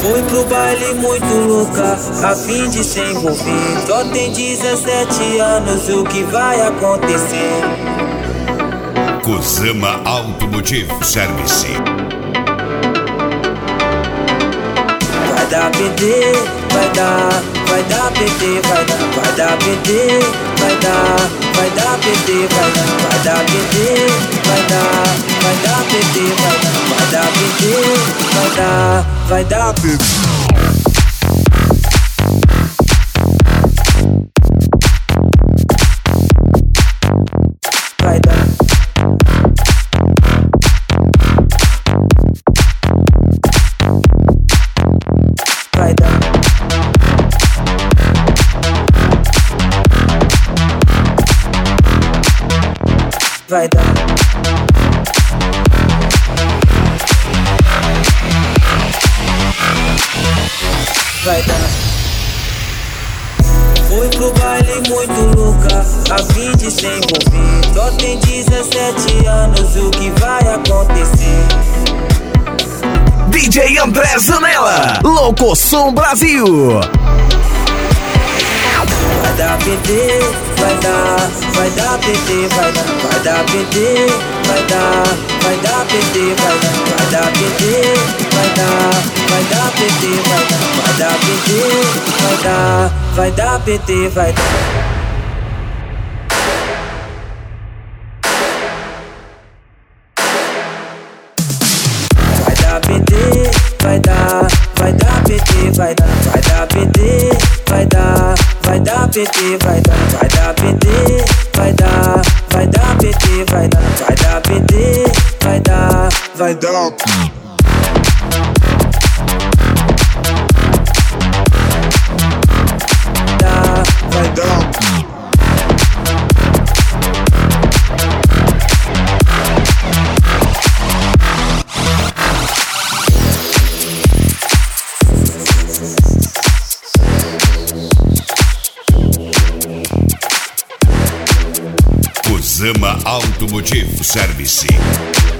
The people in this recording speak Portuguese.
Fui pro baile muito louca, a fim de se envolver. Só tem 17 anos, o que vai acontecer? Kusama Automotive Service. Vai dar PT, vai dar PT, vai dar PT, vai dar PT, vai dar PT, vai dar PT, vai dar PT, vai dar PT. Vai dar. Vai dar. Fui pro baile muito louca, a fim de se envolver. Só tem 17 anos, o que vai acontecer? DJ André Zanella, Louco Som Brasil. Vai dar PT, vai dar PT, vai dar PT, vai dar PT, vai dar PT, vai dar PT, vai dar PT, vai dar PT, vai dar. Vai dar PT, vai dar PT, vai dar PT, vai dar PT, vai dar PT, vai dar PT, vai dar PT, vai dar. Vai dar. Kusama Automotive Service.